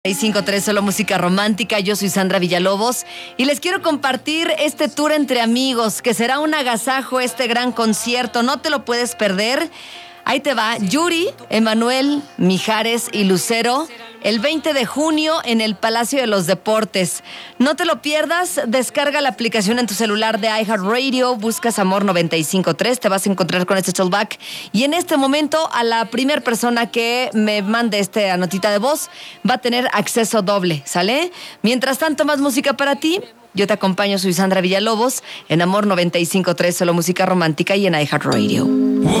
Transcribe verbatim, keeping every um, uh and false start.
noventa y cinco punto tres, solo música romántica. Yo soy Sandra Villalobos y les quiero compartir este tour entre amigos, que será un agasajo este gran concierto. No te lo puedes perder. Ahí te va, Yuri, Emanuel, Mijares y Lucero, el veinte de junio en el Palacio de los Deportes. No te lo pierdas, descarga la aplicación en tu celular de iHeartRadio, buscas Amor noventa y cinco punto tres, te vas a encontrar con este showback. Y en este momento, a la primera persona que me mande esta notita de voz va a tener acceso doble, ¿sale? Mientras tanto, más música para ti. Yo te acompaño, soy Sandra Villalobos, en Amor noventa y cinco punto tres, solo música romántica y en iHeartRadio.